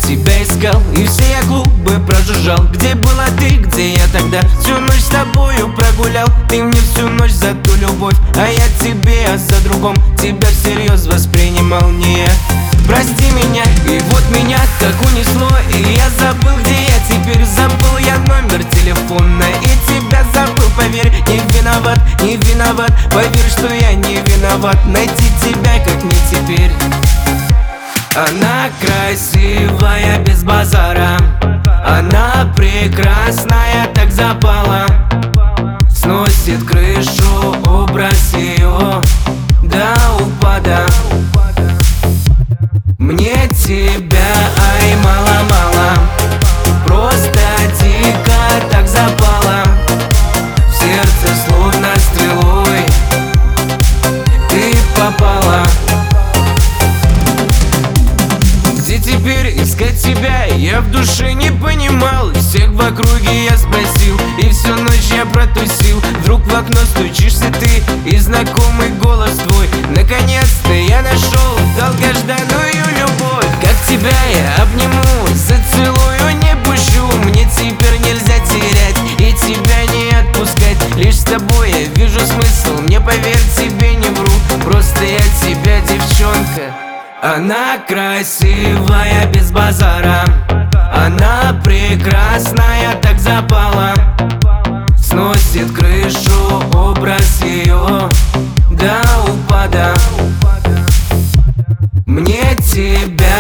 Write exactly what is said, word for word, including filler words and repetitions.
тебя искал, и все я клубы прожужжал. Где была ты, где я тогда? Всю ночь с тобою прогулял. Ты мне всю ночь за ту любовь, а я тебе о за другом. Тебя всерьез воспринимал не я. Прости меня, и вот меня так унесло, и я забыл, где я теперь. Забыл я номер телефона, и тебя забыл, поверь. Не виноват, не виноват, поверь, что я не виноват. Найти тебя как не теперь. Она красивая без базара, она прекрасная, так запала. Сносит крышу образ ее до упада. Мне тебя, ай, мало-мало, просто дико так запала. В сердце словно стрелой ты попала. Где теперь искать тебя? Я в душе не понимал. Всех в округе я спросил, и всю ночь я протусил. Вдруг в окно стучишься ты, и знакомый голос твой. Наконец-то я нашел долгожданную любовь. Как тебя я обниму, зацелую, не пущу. Мне теперь нельзя терять и тебя не отпускать. Лишь с тобой я вижу смысл, мне поверь, тебе не вру. Просто я тебя, девчонка. Она красивая без базара, она прекрасная, так запала. Сносит крышу образ ее до упада. Мне тебя,